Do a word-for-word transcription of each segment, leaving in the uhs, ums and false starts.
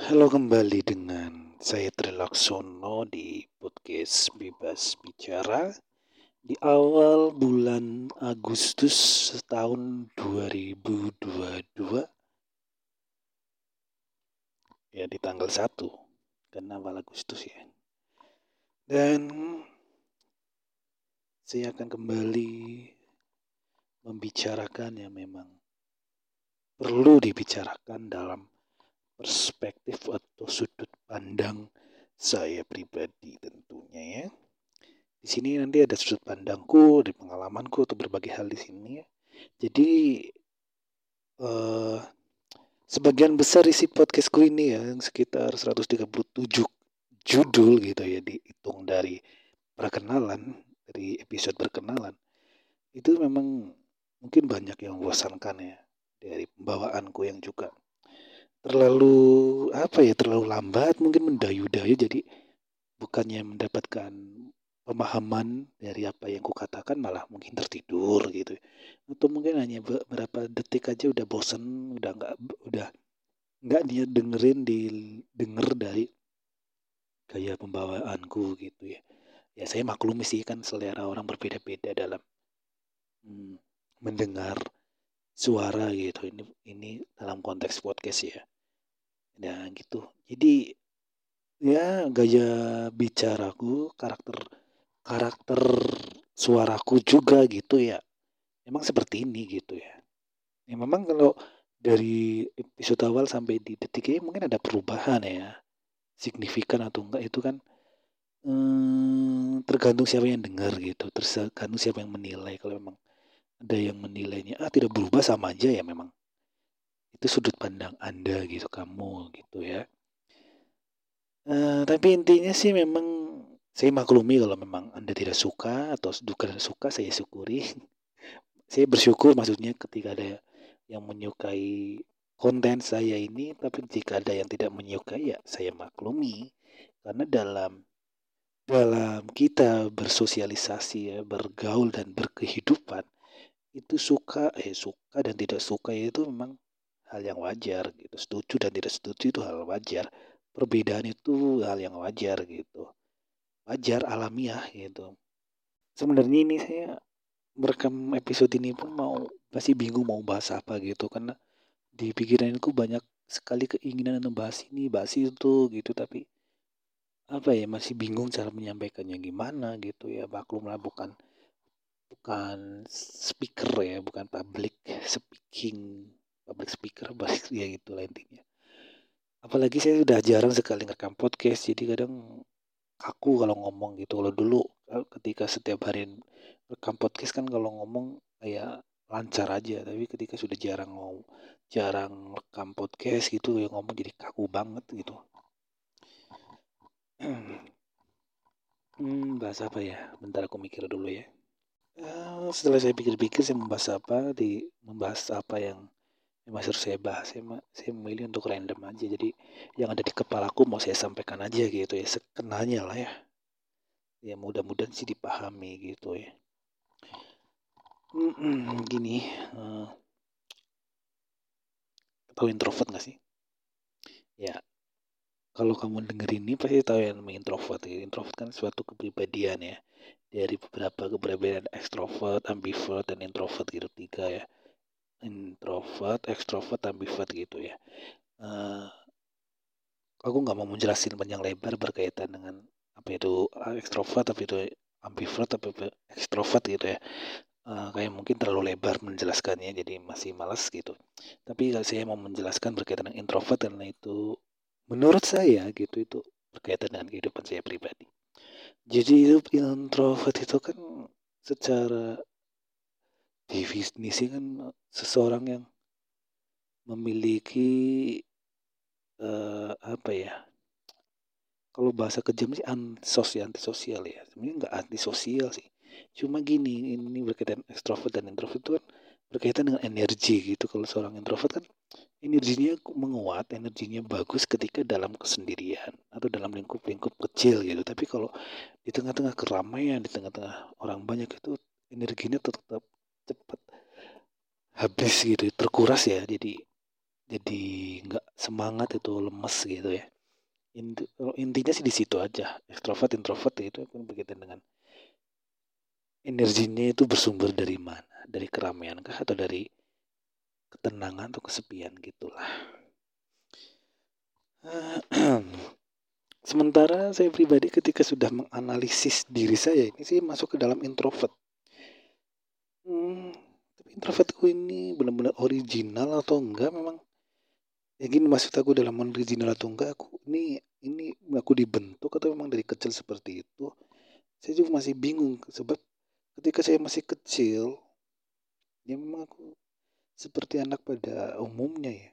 Halo kembali dengan saya Trilaksono di podcast Bebas Bicara di awal bulan Agustus tahun dua ribu dua puluh dua, ya di tanggal satu karena awal Agustus ya. Dan saya akan kembali membicarakan yang memang perlu dibicarakan dalam perspektif atau sudut pandang saya pribadi tentunya ya. Di sini nanti ada sudut pandangku, dari pengalamanku atau berbagai hal di sini ya. Jadi eh, sebagian besar isi podcastku ini ya yang sekitar seratus tiga puluh tujuh judul gitu ya, dihitung dari perkenalan, dari episode perkenalan. Itu memang mungkin banyak yang membosankan ya, dari pembawaanku yang juga terlalu apa ya, terlalu lambat, mungkin mendayu-dayu, jadi bukannya mendapatkan pemahaman dari apa yang kukatakan malah mungkin tertidur gitu, atau mungkin hanya beberapa detik aja udah bosen, udah nggak udah nggak dia dengerin di denger dari gaya pembawaanku gitu ya. Ya saya maklumi sih, kan selera orang berbeda-beda dalam hmm, mendengar suara gitu. Ini ini dalam konteks podcast ya. Nah gitu. Jadi ya gaya bicaraku, karakter karakter suaraku juga gitu ya. Memang seperti ini gitu ya. Ya memang kalau dari episode awal sampai di detik ini mungkin ada perubahan ya. Signifikan atau enggak itu kan hmm, tergantung siapa yang dengar gitu. Tergantung siapa yang menilai. Kalau memang ada yang menilainya ah tidak berubah, sama aja ya, memang itu sudut pandang Anda gitu, kamu gitu ya. Eh, tapi intinya sih memang saya maklumi kalau memang Anda tidak suka atau bukan suka, saya syukuri. Saya bersyukur maksudnya ketika ada yang menyukai konten saya ini, tapi jika ada yang tidak menyukai ya saya maklumi. Karena dalam dalam kita bersosialisasi ya, bergaul dan berkehidupan, itu suka eh suka dan tidak suka itu memang hal yang wajar gitu. Setuju dan tidak setuju itu hal wajar. Perbedaan itu hal yang wajar gitu. Wajar, alamiah gitu. Sebenarnya ini saya merekam episode ini pun mau masih bingung mau bahas apa gitu, karena di pikiranku banyak sekali keinginan untuk bahas ini, bahas itu gitu, tapi apa ya, masih bingung cara menyampaikannya gimana gitu ya. Maklumlah bukan bukan speaker ya, bukan public speaking, public speaker bahas ya itulah intinya. Apalagi saya sudah jarang sekali ngerekam podcast, jadi kadang kaku kalau ngomong gitu. Kalau dulu ketika setiap hari rekam podcast kan kalau ngomong kayak lancar aja, tapi ketika sudah jarang ngomong, jarang rekam podcast gitu ya, ngomong jadi kaku banget gitu. hmm, bahas apa ya, bentar aku mikir dulu ya. Uh, setelah saya pikir-pikir, saya membahas apa di membahas apa yang yang harus saya bahas. Saya, saya memilih untuk random aja, jadi yang ada di kepalaku mau saya sampaikan aja gitu ya, sekenanya lah ya. Ya mudah-mudahan sih dipahami gitu ya. Hmm, gini, uh, tahu introvert gak sih? Ya, kalau kamu denger ini pasti tahu yang namanya introvert. Ya. Introvert kan suatu kepribadian ya. Dari beberapa kepribadian ekstrovert, ambivert, dan introvert gitu, tiga ya. Introvert, ekstrovert, ambivert gitu ya. Uh, aku nggak mau menjelasin panjang lebar berkaitan dengan apa itu ekstrovert, apa itu ambivert, apa itu ekstrovert gitu ya. Uh, kayak mungkin terlalu lebar menjelaskannya, jadi masih malas gitu. Tapi kalau saya mau menjelaskan berkaitan dengan introvert, karena itu menurut saya gitu, itu berkaitan dengan kehidupan saya pribadi. Jadi hidup introvert itu kan secara definisi kan seseorang yang memiliki uh, apa ya, kalau bahasa kejam sih ansosial, antisosial ya. Sebenarnya nggak antisosial sih. Cuma gini, ini berkaitan ekstrovert dan introvert itu kan berkaitan dengan energi gitu. Kalau seorang introvert kan energinya menguat, energinya bagus ketika dalam kesendirian atau dalam lingkup-lingkup kecil gitu. Tapi kalau di tengah-tengah keramaian, di tengah-tengah orang banyak itu energinya tetap cepat habis gitu, terkuras ya. Jadi jadi nggak semangat itu lemes gitu ya. Inti, intinya sih di situ aja. Ekstrovert introvert itu kan berkaitan dengan energinya itu bersumber dari mana? Dari keramaian kah atau dari ketenangan atau kesepian gitulah. Sementara saya pribadi ketika sudah menganalisis diri saya ini sih masuk ke dalam introvert. Hmm, tapi introvertku ini benar-benar original atau enggak memang? Ya gini maksud aku dalam original atau enggak aku ini ini aku dibentuk atau memang dari kecil seperti itu? Saya juga masih bingung sebab ketika saya masih kecil ya memang aku seperti anak pada umumnya ya.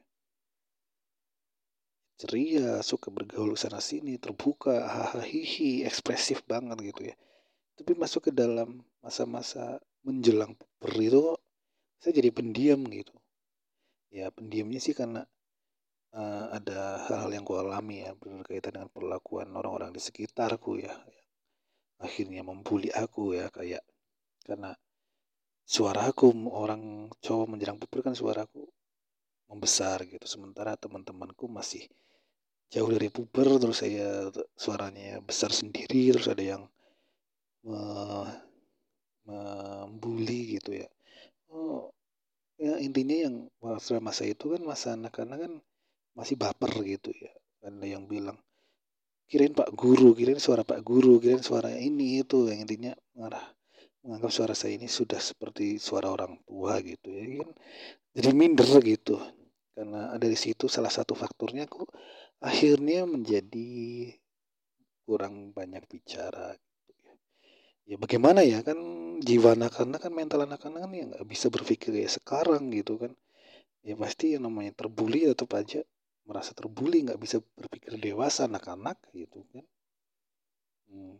Ceria, suka bergaul sana sini, terbuka, hahaha, hihi, ekspresif banget gitu ya. Tapi masuk ke dalam masa-masa menjelang puber itu saya jadi pendiam gitu. Ya pendiamnya sih karena uh, ada hal-hal yang ku alami ya berkaitan dengan perlakuan orang-orang di sekitarku ya. Akhirnya membuli aku ya kayak karena suaraku orang cowok menjelang puber kan suaraku membesar gitu. Sementara teman-temanku masih jauh dari puber terus saya suaranya besar sendiri terus ada yang uh, membuli gitu ya. Oh, ya intinya yang masa masa itu kan masa anak-anak kan masih baper gitu ya. Ada yang bilang kirain Pak Guru, kirain suara Pak Guru, kirain suara ini itu yang intinya marah menganggap suara saya ini sudah seperti suara orang tua gitu ya kan jadi minder gitu karena dari situ salah satu faktornya aku akhirnya menjadi kurang banyak bicara gitu ya. Ya bagaimana ya kan jiwa anak-anak kan mental anak-anak kan ya nggak bisa berpikir ya sekarang gitu kan. Ya pasti yang namanya terbuli tetap aja merasa terbuli nggak bisa berpikir dewasa anak-anak gitu kan. Hmm.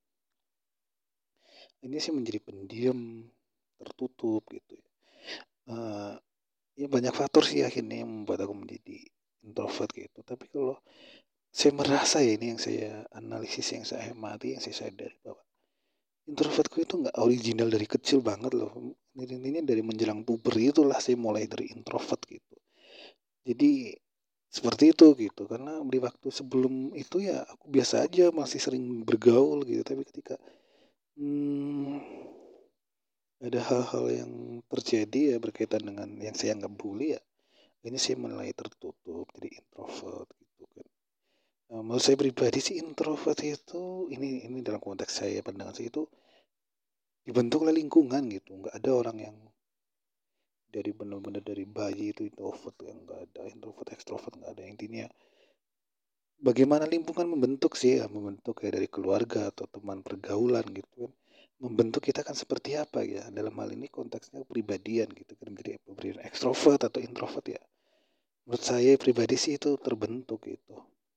Ini sih menjadi pendiam tertutup gitu ya. Uh, ya banyak faktor sih akhirnya yang membuat aku menjadi introvert gitu. Tapi kalau saya merasa ya ini yang saya analisis, yang saya amati, yang saya sadari bahwa introvertku itu nggak original dari kecil banget loh. Intinya dari menjelang puber itulah saya mulai dari introvert gitu. Jadi seperti itu gitu. Karena di waktu sebelum itu ya aku biasa aja masih sering bergaul gitu. Tapi ketika hmm, ada hal-hal yang terjadi ya berkaitan dengan yang saya anggap bully ya. Ini saya mulai tertutup jadi introvert gitu kan. Nah, menurut saya pribadi sih introvert itu ini ini dalam konteks saya pandangan saya itu dibentuk oleh lingkungan gitu. Nggak ada orang yang dari benar-benar dari bayi itu introvert yang nggak ada introvert ekstrovert nggak ada intinya bagaimana lingkungan membentuk sih ya membentuk kayak dari keluarga atau teman pergaulan gitu kan membentuk kita kan seperti apa ya dalam hal ini konteksnya kepribadian gitu kan menjadi kepribadian ekstrovert atau introvert ya menurut saya pribadi sih itu terbentuk gitu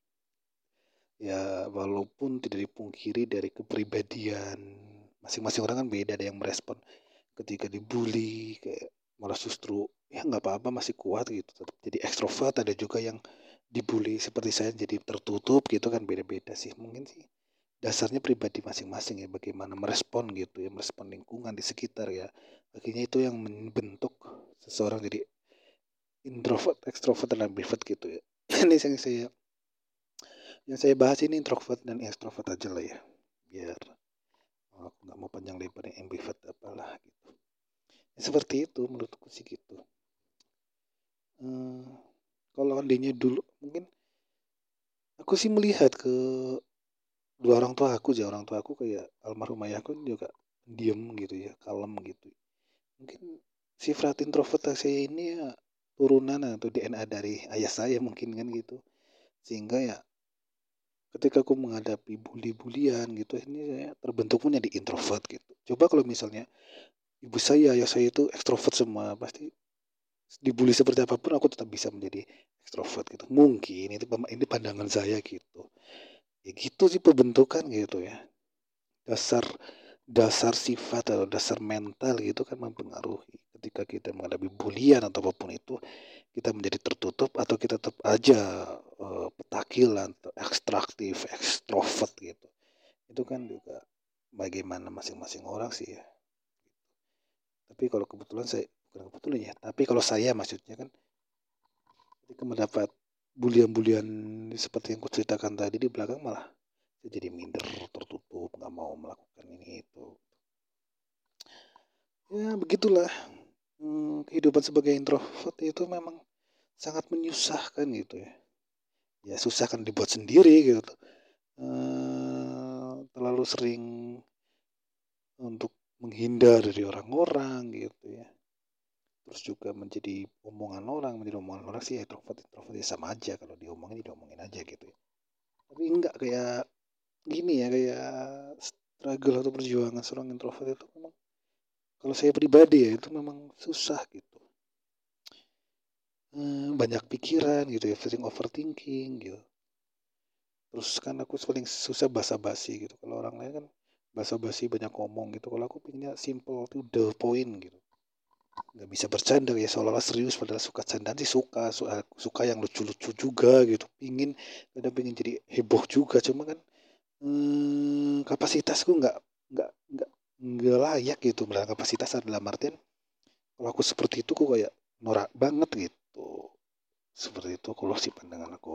ya walaupun tidak dipungkiri dari kepribadian masing-masing orang kan beda ada yang merespon ketika dibully kayak malah justru ya nggak apa-apa masih kuat gitu tetap jadi ekstrovert ada juga yang dibully seperti saya jadi tertutup gitu kan beda-beda sih mungkin sih dasarnya pribadi masing-masing ya bagaimana merespon gitu ya merespon lingkungan di sekitar ya akhirnya itu yang membentuk seseorang jadi introvert ekstrovert dan ambivert gitu ya ini yang saya yang saya bahas ini introvert dan ekstrovert aja lah ya biar aku nggak mau panjang lebar yang ambivert apalah gitu ya, seperti itu menurutku sih gitu. Hmm, kalau andainya dulu mungkin aku sih melihat ke dua orang tua aku aja orang tua aku kayak almarhum ayahku juga diem gitu ya kalem gitu mungkin sifat introvert saya ini ya turunan atau D N A dari ayah saya mungkin kan gitu sehingga ya ketika aku menghadapi bully-bulian gitu ini saya terbentuk punya di introvert gitu coba kalau misalnya ibu saya ayah saya itu ekstrovert semua pasti dibully seperti apapun aku tetap bisa menjadi ekstrovert gitu mungkin itu ini pandangan saya gitu ya gitu sih pembentukan gitu ya dasar dasar sifat atau dasar mental gitu kan mempengaruhi ketika kita menghadapi bulian atau apapun itu kita menjadi tertutup atau kita tetap aja uh, petakilan ekstraktif ekstrovert gitu itu kan juga bagaimana masing-masing orang sih ya tapi kalau kebetulan saya bukan kebetulan ya tapi kalau saya maksudnya kan ketika mendapat bulian-bulian seperti yang kuceritakan tadi di belakang malah saya jadi minder, tertutup, nggak mau melakukan ini itu. Ya begitulah. Hmm, kehidupan sebagai introvert itu memang sangat menyusahkan gitu ya. Ya susah kan dibuat sendiri gitu. Eh, terlalu sering untuk menghindar dari orang-orang gitu ya. Terus juga menjadi omongan orang, menjadi omongan orang sih introvert introvert ya sama aja, kalau diomongin diomongin aja gitu ya. Tapi enggak kayak gini ya, kayak struggle atau perjuangan seorang introvert itu memang kalau saya pribadi ya itu memang susah gitu. Hmm, banyak pikiran gitu ya, sering overthinking gitu. Terus kan aku paling susah basa-basi gitu. Kalau orang lain kan basa-basi banyak ngomong gitu. Kalau aku pinginnya simple to the point gitu. Nggak bisa bercanda ya seolah-olah serius, padahal suka candaan sih suka, suka, suka yang lucu-lucu juga gitu. Pingin kadang pingin jadi heboh juga, cuma kan hmm, kapasitasku nggak nggak nggak nggak layak gitu. Benar kapasitas adalah artian kalau aku seperti itu kok kayak norak banget gitu. Seperti itu kalau sih pandangan aku.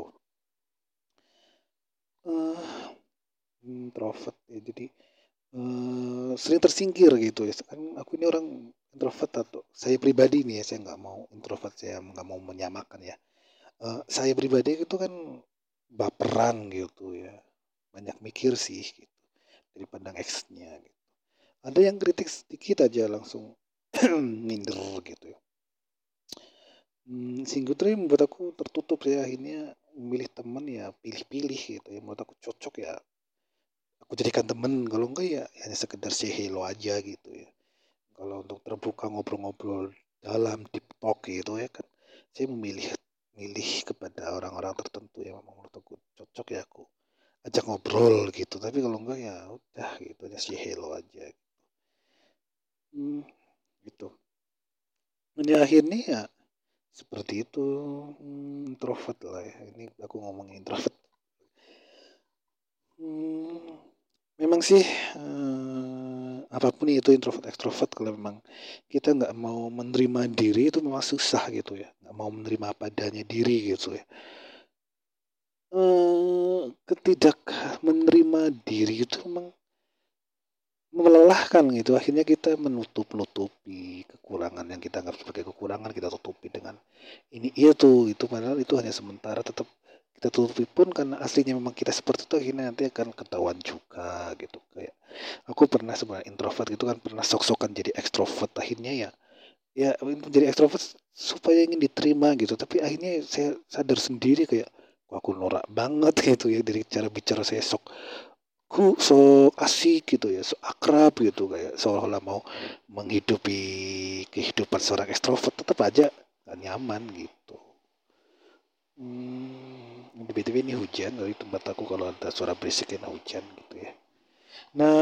Eh, introvert ya jadi eh, sering tersingkir gitu ya kan aku ini orang introvert atau saya pribadi nih ya, saya nggak mau introvert, saya nggak mau menyamakan ya. Eh, saya pribadi itu kan baperan gitu ya, banyak mikir sih gitu dari pandang X-nya gitu. Ada yang kritik sedikit aja langsung minder gitu ya. Hmm, Singgutre membuat aku tertutup ya, akhirnya memilih teman ya pilih-pilih gitu ya, menurut aku cocok ya aku jadikan temen, kalau enggak ya hanya sekedar say hello aja gitu ya. Kalau untuk terbuka ngobrol-ngobrol dalam deep talk gitu ya kan, saya memilih milih kepada orang-orang tertentu yang memang menurut aku cocok ya aku ajak ngobrol gitu. Tapi kalau enggak ya udah gitu aja, say hello aja. Hmm, gitu. Ini akhirnya ya seperti itu. Hmm, introvert lah ya. Ini aku ngomongin introvert. Hmm, memang sih eh, apapun itu introvert ekstrovert, kalau memang kita nggak mau menerima diri itu memang susah gitu ya, nggak mau menerima apa adanya diri gitu ya. Eh, ketidak menerima diri itu memang melelahkan gitu, akhirnya kita menutup nutupi kekurangan yang kita anggap sebagai kekurangan, kita tutupi dengan ini itu itu padahal itu hanya sementara, tetap kita tutupi pun karena aslinya memang kita seperti itu, akhirnya nanti akan ketahuan juga gitu. Kayak aku pernah sebenarnya introvert gitu kan, pernah sok-sokan jadi ekstrovert, akhirnya ya ya menjadi ekstrovert supaya ingin diterima gitu, tapi akhirnya saya sadar sendiri kayak wah aku norak banget gitu ya, dari cara bicara saya sok ku sok asik gitu ya, sok akrab gitu, kayak seolah-olah mau menghidupi kehidupan seorang ekstrovert, tetap aja gak nyaman gitu. Hmm, di B T W ini hujan dari tempat aku, kalau ada suara berisik kena hujan gitu ya. Nah,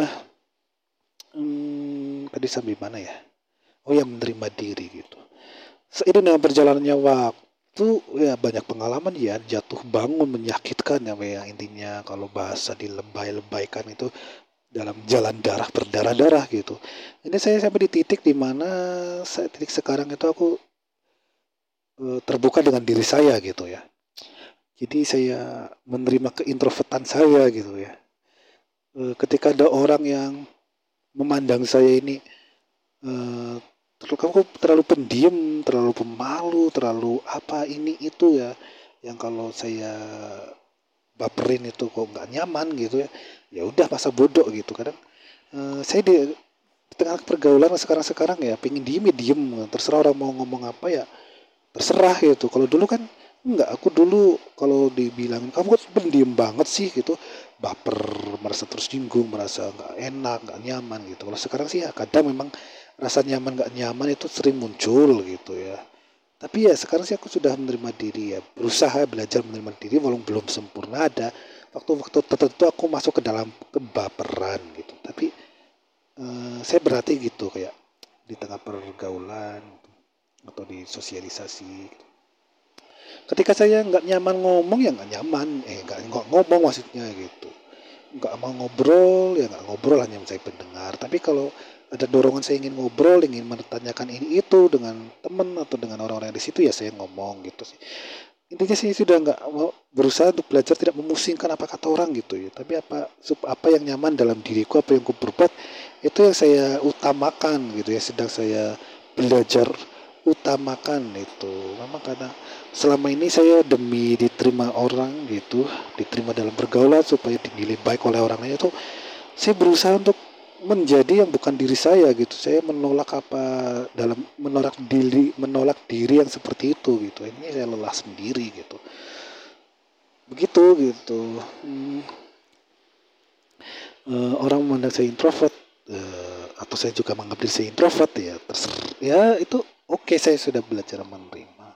hmm, tadi sampai mana ya? Oh ya, menerima diri gitu. Seiring dengan perjalanannya waktu ya banyak pengalaman ya, jatuh bangun menyakitkan ya, ya intinya kalau bahasa dilebay-lebaykan itu dalam jalan darah berdarah-darah gitu. Ini saya sampai di titik di mana saya titik sekarang itu aku eh, terbuka dengan diri saya gitu ya. Jadi saya menerima keintrovertan saya gitu ya. Eh, ketika ada orang yang memandang saya ini eh, terlalu kamu terlalu pendiam, terlalu pemalu, terlalu apa ini itu ya, yang kalau saya baperin itu kok nggak nyaman gitu ya, ya udah masa bodoh gitu. Kadang eh, saya di, di tengah pergaulan sekarang-sekarang ya pengen diem ya diem, terserah orang mau ngomong apa ya terserah gitu. Kalau dulu kan enggak, aku dulu kalau dibilang kamu kok pendiam banget sih gitu, baper, merasa tersinggung, merasa nggak enak, nggak nyaman gitu. Kalau sekarang sih ya kadang memang rasa nyaman nggak nyaman itu sering muncul gitu ya. Tapi ya sekarang sih aku sudah menerima diri ya, berusaha belajar menerima diri walau belum sempurna. Ada waktu-waktu tertentu aku masuk ke dalam kebaperan gitu. Tapi eh, saya berarti gitu kayak di tengah pergaulan atau di sosialisasi gitu. Ketika saya nggak nyaman ngomong ya nggak nyaman, eh nggak nggak ngomong maksudnya gitu. Nggak mau ngobrol ya nggak ngobrol, hanya saya pendengar. Tapi kalau ada dorongan saya ingin ngobrol, ingin menanyakan ini itu dengan teman atau dengan orang-orang di situ ya saya ngomong gitu sih. intinya sih sudah nggak mau berusaha untuk belajar tidak memusingkan apa kata orang gitu ya, tapi apa sup- apa yang nyaman dalam diriku, apa yang ku berbuat itu yang saya utamakan gitu ya, sedang saya belajar utamakan itu. Memang karena selama ini saya demi diterima orang gitu, diterima dalam pergaulan supaya dinilai baik oleh orang lain itu, saya berusaha untuk menjadi yang bukan diri saya gitu. Saya menolak apa dalam menolak diri menolak diri yang seperti itu gitu. Ini saya lelah sendiri gitu. Begitu gitu. Hmm, eh, orang memandang saya introvert, eh, atau saya juga menganggap diri saya introvert ya terserah ya itu. Oke, saya sudah belajar menerima.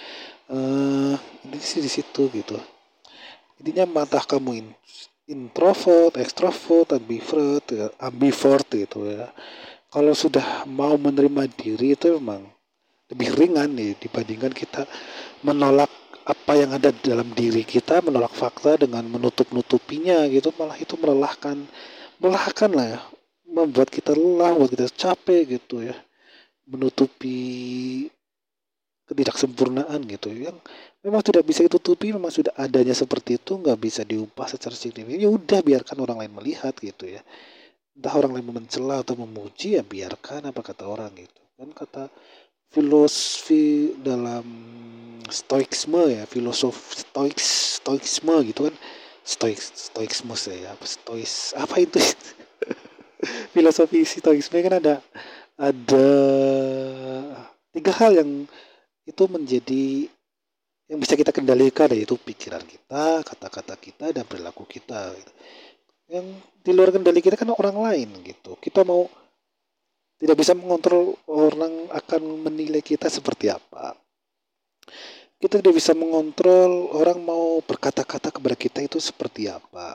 Eh ini sih di situ gitu. Intinya matah kamu in, introvert, extrovert, ambivert, ya, ambivert gitu ya. Kalau sudah mau menerima diri itu memang lebih ringan nih dibandingkan kita menolak apa yang ada dalam diri kita, menolak fakta dengan menutup-nutupinya gitu, malah itu melelahkan, melelahkan lah ya, membuat kita lelah, membuat kita capek gitu ya, menutupi ketidaksempurnaan gitu yang memang tidak bisa ditutupi, memang sudah adanya seperti itu, nggak bisa diubah secara signifikan. Ya udah biarkan orang lain melihat gitu ya, entah orang lain mencela atau memuji ya biarkan apa kata orang gitu kan. Kata filosofi dalam stoiksme ya, filosof stoiks stoiksme gitu kan, stoiks stoiksme ya, apa stois apa itu filosofi stoiksme kan ada ada tiga hal yang itu menjadi yang bisa kita kendalikan, yaitu pikiran kita, kata-kata kita, dan perilaku kita gitu. Yang di luar kendali kita kan orang lain gitu. Kita mau tidak bisa mengontrol orang akan menilai kita seperti apa. Kita tidak bisa mengontrol orang mau berkata-kata kepada kita itu seperti apa.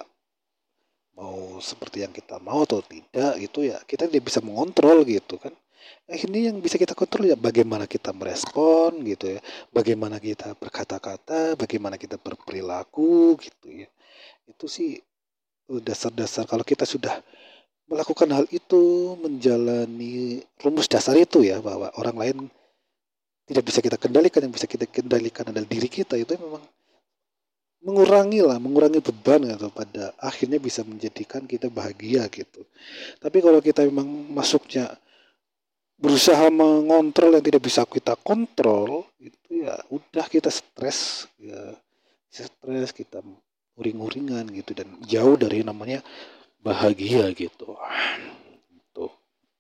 Mau seperti yang kita mau atau tidak itu ya kita tidak bisa mengontrol gitu kan. Eh, ini yang bisa kita kontrol ya bagaimana kita merespon gitu ya, bagaimana kita berkata-kata, bagaimana kita berperilaku gitu ya. Itu sih eh, dasar-dasar kalau kita sudah melakukan hal itu, menjalani rumus dasar itu ya, bahwa orang lain tidak bisa kita kendalikan, yang bisa kita kendalikan adalah diri kita, itu memang mengurangi lah, mengurangi beban gitu, pada akhirnya bisa menjadikan kita bahagia gitu. Tapi kalau kita memang masuknya berusaha mengontrol yang tidak bisa kita kontrol, itu ya udah kita stres ya, stres kita uring-uringan gitu dan jauh dari namanya bahagia gitu. Tuh.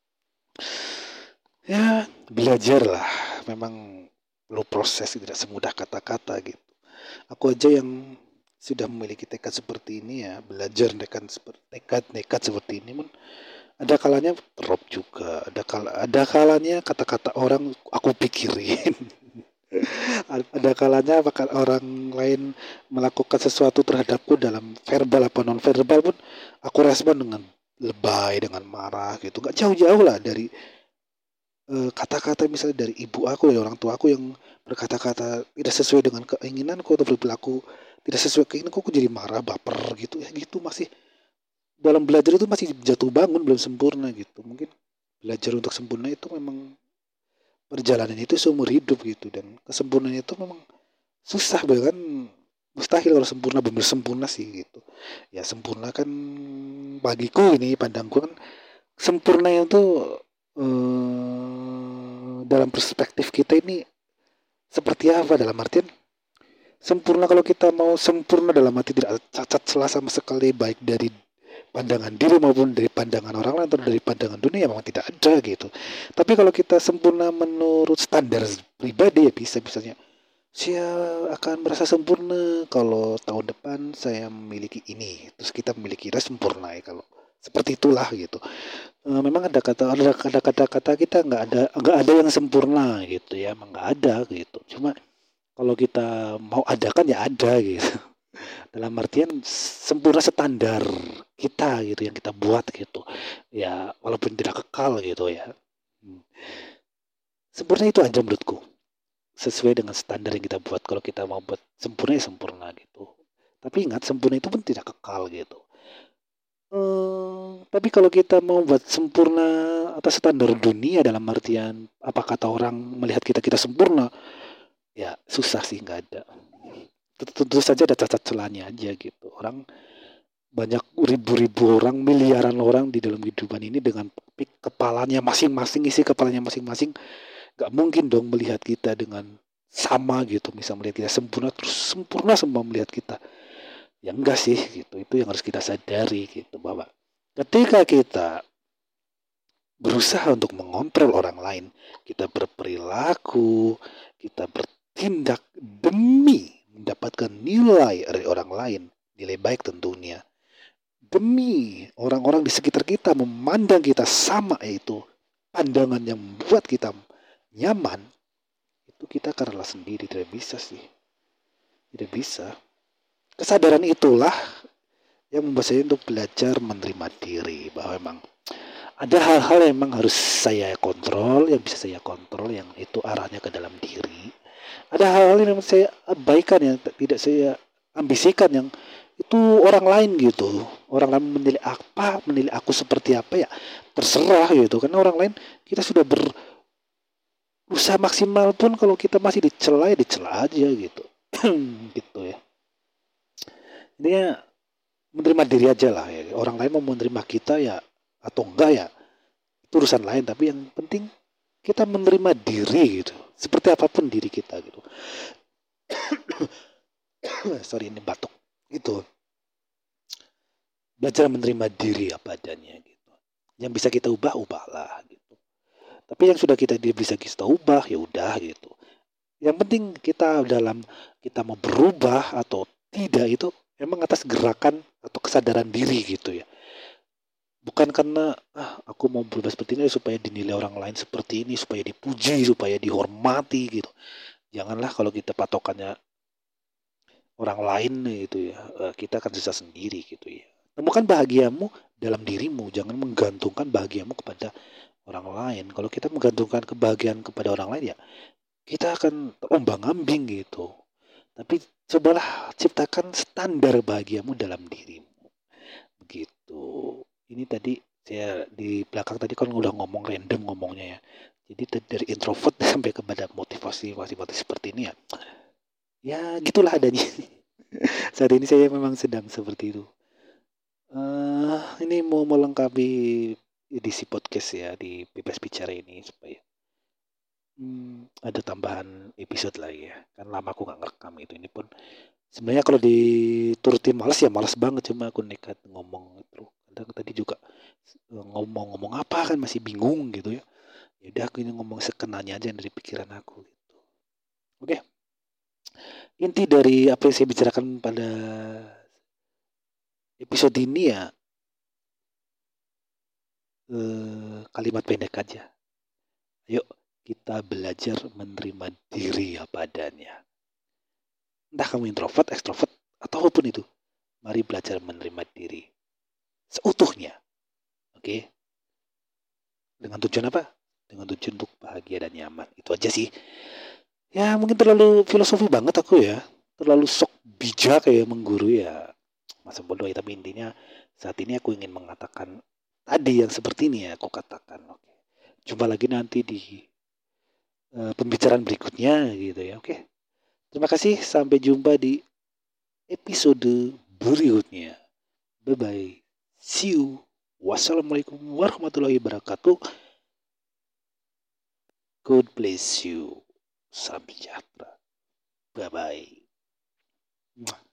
Ya, belajar lah. Memang perlu proses, tidak semudah kata-kata gitu. Aku aja yang sudah memiliki tekad seperti ini ya, belajar nekat seperti tekad nekat seperti ini pun ada kalanya drop juga, ada kala ada kalanya kata-kata orang aku pikirin. Ada kalanya apakah orang lain melakukan sesuatu terhadapku dalam verbal apa non verbal pun aku respon dengan lebay, dengan marah gitu. Gak jauh-jauh lah dari eh, kata-kata misalnya dari ibu aku, dari orang tua aku yang berkata-kata tidak sesuai dengan keinginanku atau berperilaku tidak sesuai keinginanku, aku jadi marah, baper gitu ya gitu. Masih dalam belajar itu masih jatuh bangun, belum sempurna gitu. Mungkin belajar untuk sempurna itu memang perjalanan itu seumur hidup gitu, dan kesempurnaan itu memang susah, bahkan mustahil kalau sempurna, benar sempurna sih gitu. Ya sempurna kan bagiku ini pandangku kan sempurna itu eh, dalam perspektif kita ini seperti apa, dalam artian sempurna kalau kita mau sempurna dalam arti tidak cacat celah sama sekali, baik dari pandangan diri maupun dari pandangan orang lain atau dari pandangan dunia, memang tidak ada gitu. Tapi kalau kita sempurna menurut standar pribadi ya bisa, misalnya saya akan merasa sempurna kalau tahun depan saya memiliki ini, terus kita memiliki kira sempurna ya kalau seperti itulah gitu. E, memang ada kata ada kata kata kata kita nggak ada nggak ada yang sempurna gitu ya, emang nggak ada gitu. Cuma kalau kita mau adakan ya ada gitu. Dalam artian sempurna standar kita gitu yang kita buat gitu. Ya walaupun tidak kekal gitu ya. Hmm. Sempurna itu aja menurutku. Sesuai dengan standar yang kita buat. Kalau kita mau buat sempurna ya sempurna gitu. Tapi ingat sempurna itu pun tidak kekal gitu. Hmm, tapi kalau kita mau buat sempurna atas standar dunia, dalam artian apa kata orang melihat kita kita sempurna, ya susah sih, nggak ada. tentu saja ada cacat celahnya aja gitu. Orang banyak ribu-ribu orang, miliaran orang di dalam kehidupan ini dengan topik kepalanya masing-masing, isi kepalanya masing-masing. Gak mungkin dong melihat kita dengan sama gitu. Misal melihat kita sempurna, terus sempurna semua melihat kita. Ya enggak sih gitu. Itu yang harus kita sadari gitu, bahwa ketika kita berusaha untuk mengontrol orang lain, kita berperilaku, kita bertindak demi mendapatkan nilai dari orang lain, nilai baik tentunya, demi orang-orang di sekitar kita memandang kita sama, yaitu pandangan yang membuat kita nyaman, itu kita karena sendiri tidak bisa sih, tidak bisa. Kesadaran itulah yang membuat saya untuk belajar menerima diri, bahwa memang ada hal-hal yang memang harus saya kontrol, yang bisa saya kontrol, yang itu arahnya ke dalam diri. Ada hal-hal yang saya abaikan, yang tidak saya ambisikan, yang itu orang lain gitu. Orang lain menilai apa, menilai aku seperti apa, ya terserah gitu. Karena orang lain, kita sudah berusaha maksimal pun kalau kita masih dicela, ya dicela aja gitu. Gitu ya. Intinya menerima diri aja lah ya. Orang lain mau menerima kita ya atau enggak ya itu urusan lain, tapi yang penting kita menerima diri gitu, seperti apapun diri kita gitu. Sorry, ini batuk gitu. Belajar menerima diri apa adanya gitu. Yang bisa kita ubah, ubahlah gitu. Tapi yang sudah kita bisa kita ubah, ya udah gitu. Yang penting kita dalam kita mau berubah atau tidak itu emang atas gerakan atau kesadaran diri gitu ya. Bukan karena ah, aku mau berubah seperti ini supaya dinilai orang lain seperti ini, supaya dipuji, supaya dihormati gitu. Janganlah kalau kita patokannya orang lain gitu ya, kita akan susah sendiri gitu ya. Temukan bahagiamu dalam dirimu, jangan menggantungkan bahagiamu kepada orang lain. Kalau kita menggantungkan kebahagiaan kepada orang lain ya, kita akan terombang-ambing gitu. Tapi cobalah ciptakan standar bahagiamu dalam dirimu. Begitu. Ini tadi saya di belakang tadi kan udah ngomong random ngomongnya ya. Jadi dari introvert sampai kepada motivasi motivasi seperti ini ya. Ya gitulah adanya. Saat ini saya memang sedang seperti itu. Uh, ini mau melengkapi edisi podcast ya di Bebas Bicara ini supaya hmm, ada tambahan episode lagi ya. Kan lama aku nggak ngerekam itu. Ini pun sebenarnya kalau diturutin malas ya malas banget, cuma aku nekat ngomong terus. Kadang tadi juga ngomong-ngomong apa kan masih bingung gitu ya. Ya udah aku ini ngomong sekenanya aja dari pikiran aku gitu. Oke. Inti dari apa yang saya bicarakan pada episode ini ya eh, kalimat pendek aja. Yuk kita belajar menerima diri apa adanya. Entah kamu introvert, ekstrovert, atau apapun itu. Mari belajar menerima diri seutuhnya. Oke. Dengan tujuan apa? Dengan tujuan untuk bahagia dan nyaman. Itu aja sih. Ya mungkin terlalu filosofi banget aku ya. Terlalu sok bijak kayak mengguru ya. Masa bodoh ya. Tapi intinya saat ini aku ingin mengatakan tadi yang seperti ini ya aku katakan. Oke. Jumpa lagi nanti di uh, pembicaraan berikutnya gitu ya. Oke. Terima kasih. Sampai jumpa di episode berikutnya. Bye-bye. See you. Wassalamualaikum warahmatullahi wabarakatuh. God bless you. Salam sejahtera. Bye-bye.